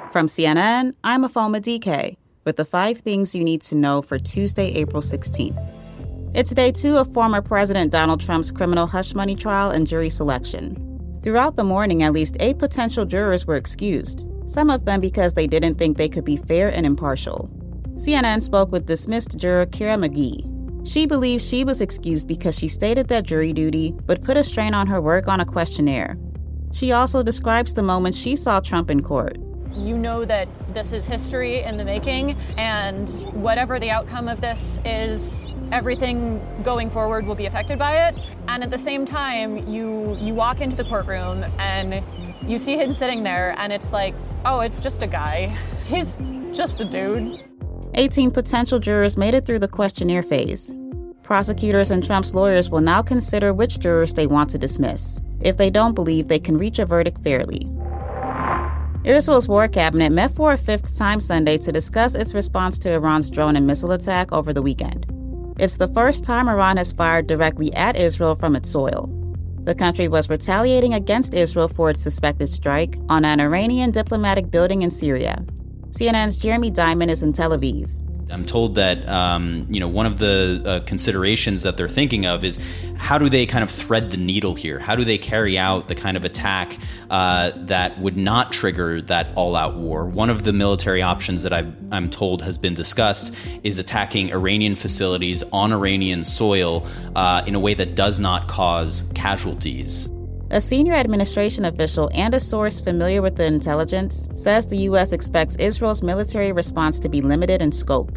From CNN, I'm Afoma DK with the 5 things you need to know for Tuesday, April 16th. It's day 2 of former President Donald Trump's criminal hush money trial and jury selection. Throughout the morning, at least 8 potential jurors were excused, some of them because they didn't think they could be fair and impartial. CNN spoke with dismissed juror Kira McGee. She believes she was excused because she stated that jury duty would put a strain on her work on a questionnaire. She also describes the moment she saw Trump in court. You know that this is history in the making, and whatever the outcome of this is, everything going forward will be affected by it. And at the same time, you walk into the courtroom and you see him sitting there, and it's like, oh, it's just a guy. He's just a dude. 18 potential jurors made it through the questionnaire phase. Prosecutors and Trump's lawyers will now consider which jurors they want to dismiss, if they don't believe they can reach a verdict fairly. Israel's war cabinet met for a 5th time Sunday to discuss its response to Iran's drone and missile attack over the weekend. It's the first time Iran has fired directly at Israel from its soil. The country was retaliating against Israel for its suspected strike on an Iranian diplomatic building in Syria. CNN's Jeremy Diamond is in Tel Aviv. I'm told that, one of the considerations that they're thinking of is how do they kind of thread the needle here? How do they carry out the kind of attack that would not trigger that all-out war? One of the military options that I'm told has been discussed is attacking Iranian facilities on Iranian soil in a way that does not cause casualties. A senior administration official and a source familiar with the intelligence says the U.S. expects Israel's military response to be limited in scope.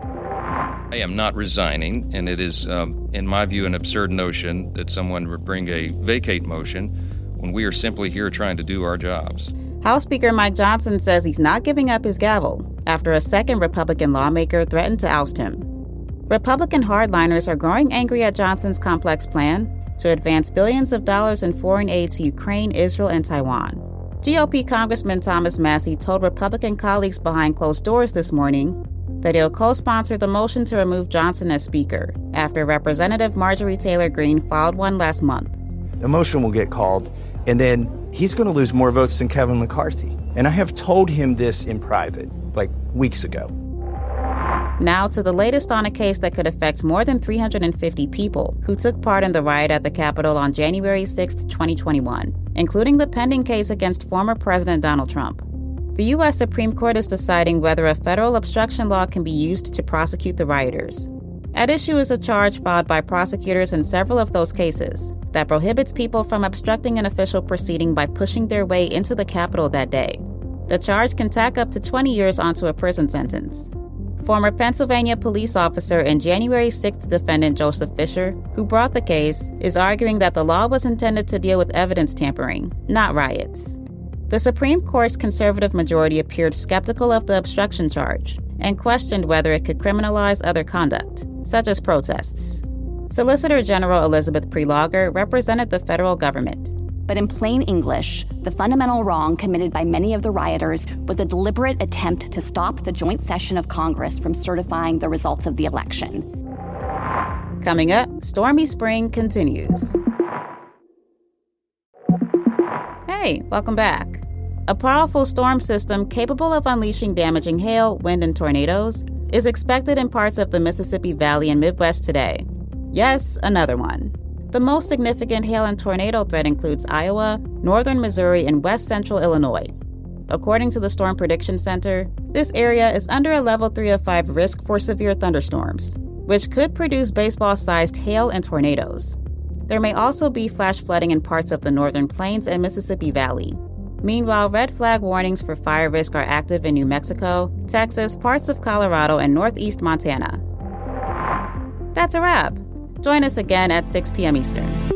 I am not resigning, and it is, in my view, an absurd notion that someone would bring a vacate motion when we are simply here trying to do our jobs. House Speaker Mike Johnson says he's not giving up his gavel after a second Republican lawmaker threatened to oust him. Republican hardliners are growing angry at Johnson's complex plan to advance billions of dollars in foreign aid to Ukraine, Israel, and Taiwan. GOP Congressman Thomas Massie told Republican colleagues behind closed doors this morning that he'll co-sponsor the motion to remove Johnson as Speaker after Representative Marjorie Taylor Greene filed one last month. The motion will get called, and then he's going to lose more votes than Kevin McCarthy. And I have told him this in private, weeks ago. Now to the latest on a case that could affect more than 350 people who took part in the riot at the Capitol on January 6, 2021, including the pending case against former President Donald Trump. The U.S. Supreme Court is deciding whether a federal obstruction law can be used to prosecute the rioters. At issue is a charge filed by prosecutors in several of those cases that prohibits people from obstructing an official proceeding by pushing their way into the Capitol that day. The charge can tack up to 20 years onto a prison sentence. Former Pennsylvania police officer and January 6th defendant Joseph Fisher, who brought the case, is arguing that the law was intended to deal with evidence tampering, not riots. The Supreme Court's conservative majority appeared skeptical of the obstruction charge and questioned whether it could criminalize other conduct, such as protests. Solicitor General Elizabeth Prelogar represented the federal government. But in plain English, the fundamental wrong committed by many of the rioters was a deliberate attempt to stop the joint session of Congress from certifying the results of the election. Coming up, Stormy Spring continues. Hey, welcome back. A powerful storm system capable of unleashing damaging hail, wind, and tornadoes is expected in parts of the Mississippi Valley and Midwest today. Yes, another one. The most significant hail and tornado threat includes Iowa, northern Missouri, and west central Illinois. According to the Storm Prediction Center, this area is under a level 3 of 5 risk for severe thunderstorms, which could produce baseball-sized hail and tornadoes. There may also be flash flooding in parts of the northern plains and Mississippi Valley. Meanwhile, red flag warnings for fire risk are active in New Mexico, Texas, parts of Colorado, and northeast Montana. That's a wrap. Join us again at 6 p.m. Eastern.